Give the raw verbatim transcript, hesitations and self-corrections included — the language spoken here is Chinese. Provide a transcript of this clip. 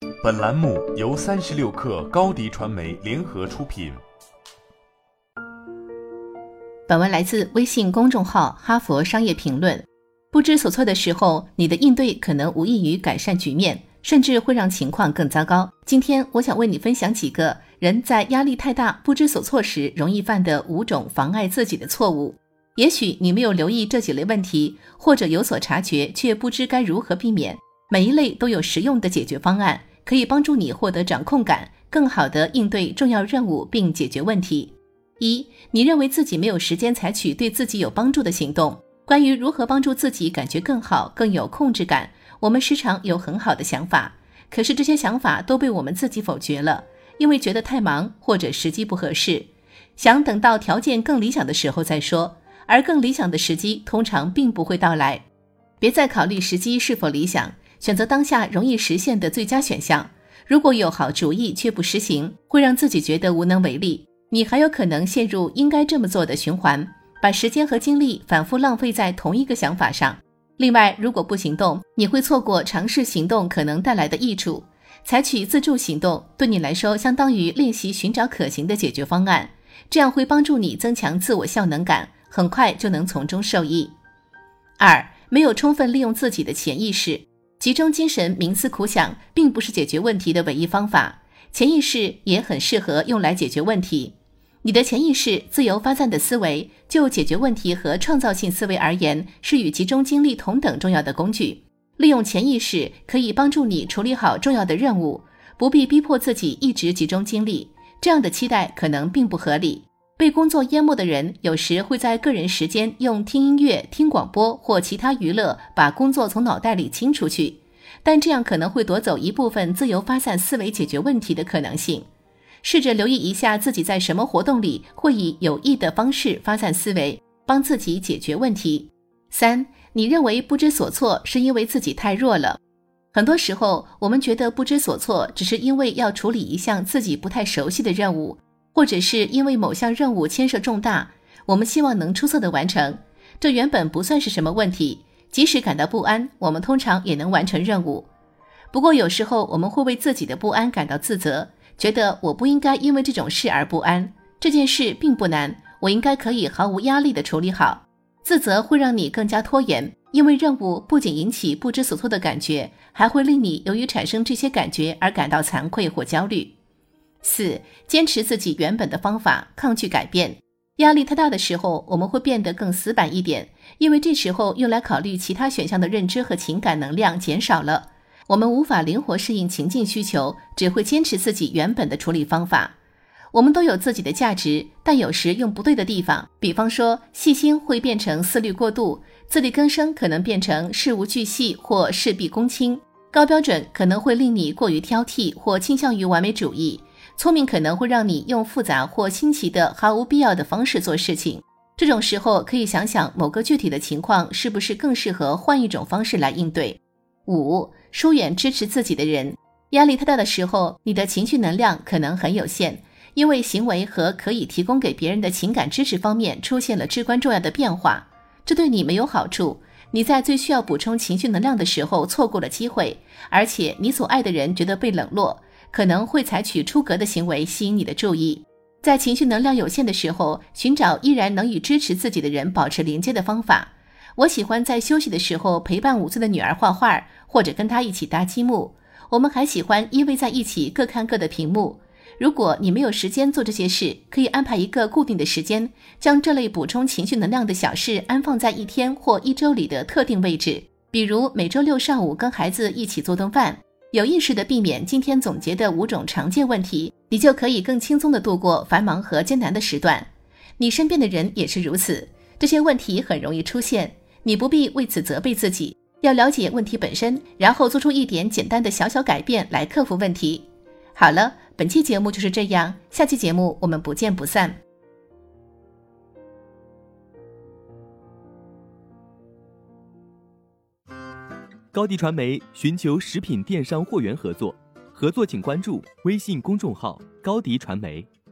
本栏目由三十六氪高迪传媒联合出品。 本文来自微信公众号哈佛商业评论。不知所措的时候，你的应对可能无异于改善局面，甚至会让情况更糟糕。今天我想为你分享几个人在压力太大、不知所措时容易犯的五种妨碍自己的错误。也许你没有留意这几类问题，或者有所察觉却不知该如何避免。每一类都有实用的解决方案，可以帮助你获得掌控感，更好地应对重要任务并解决问题。一，你认为自己没有时间采取对自己有帮助的行动。关于如何帮助自己感觉更好、更有控制感，我们时常有很好的想法，可是这些想法都被我们自己否决了，因为觉得太忙或者时机不合适，想等到条件更理想的时候再说，而更理想的时机通常并不会到来。别再考虑时机是否理想，选择当下容易实现的最佳选项。如果有好主意却不实行，会让自己觉得无能为力，你还有可能陷入应该这么做的循环，把时间和精力反复浪费在同一个想法上。另外，如果不行动，你会错过尝试行动可能带来的益处。采取自助行动对你来说相当于练习寻找可行的解决方案，这样会帮助你增强自我效能感，很快就能从中受益。二，没有充分利用自己的潜意识。集中精神冥思苦想并不是解决问题的唯一方法，潜意识也很适合用来解决问题。你的潜意识自由发散的思维，就解决问题和创造性思维而言，是与集中精力同等重要的工具。利用潜意识可以帮助你处理好重要的任务，不必逼迫自己一直集中精力，这样的期待可能并不合理。被工作淹没的人有时会在个人时间用听音乐、听广播或其他娱乐把工作从脑袋里清出去，但这样可能会夺走一部分自由发散思维解决问题的可能性。试着留意一下自己在什么活动里会以有益的方式发散思维，帮自己解决问题。三，你认为不知所措是因为自己太弱了。很多时候，我们觉得不知所措只是因为要处理一项自己不太熟悉的任务，或者是因为某项任务牵涉重大，我们希望能出色地完成。这原本不算是什么问题，即使感到不安，我们通常也能完成任务。不过有时候我们会为自己的不安感到自责，觉得我不应该因为这种事而不安，这件事并不难，我应该可以毫无压力地处理好。自责会让你更加拖延，因为任务不仅引起不知所措的感觉，还会令你由于产生这些感觉而感到惭愧或焦虑。四，坚持自己原本的方法，抗拒改变。压力太大的时候，我们会变得更死板一点，因为这时候用来考虑其他选项的认知和情感能量减少了，我们无法灵活适应情境需求，只会坚持自己原本的处理方法。我们都有自己的价值，但有时用不对的地方，比方说细心会变成思虑过度，自力更生可能变成事无巨细或事必躬亲，高标准可能会令你过于挑剔或倾向于完美主义，聪明可能会让你用复杂或新奇的毫无必要的方式做事情。这种时候可以想想某个具体的情况是不是更适合换一种方式来应对。五，疏远支持自己的人。压力太大的时候，你的情绪能量可能很有限，因为行为和可以提供给别人的情感支持方面出现了至关重要的变化，这对你没有好处。你在最需要补充情绪能量的时候错过了机会，而且你所爱的人觉得被冷落，可能会采取出格的行为吸引你的注意。在情绪能量有限的时候，寻找依然能与支持自己的人保持连接的方法。我喜欢在休息的时候陪伴五岁的女儿画画，或者跟她一起搭积木。我们还喜欢依偎在一起各看各的屏幕。如果你没有时间做这些事，可以安排一个固定的时间，将这类补充情绪能量的小事安放在一天或一周里的特定位置，比如每周六上午跟孩子一起做顿饭。有意识地避免今天总结的五种常见问题，你就可以更轻松地度过繁忙和艰难的时段。你身边的人也是如此，这些问题很容易出现，你不必为此责备自己，要了解问题本身，然后做出一点简单的小小改变来克服问题。好了，本期节目就是这样，下期节目我们不见不散。 高迪传媒寻求食品电商货源合作，合作请关注微信公众号高迪传媒。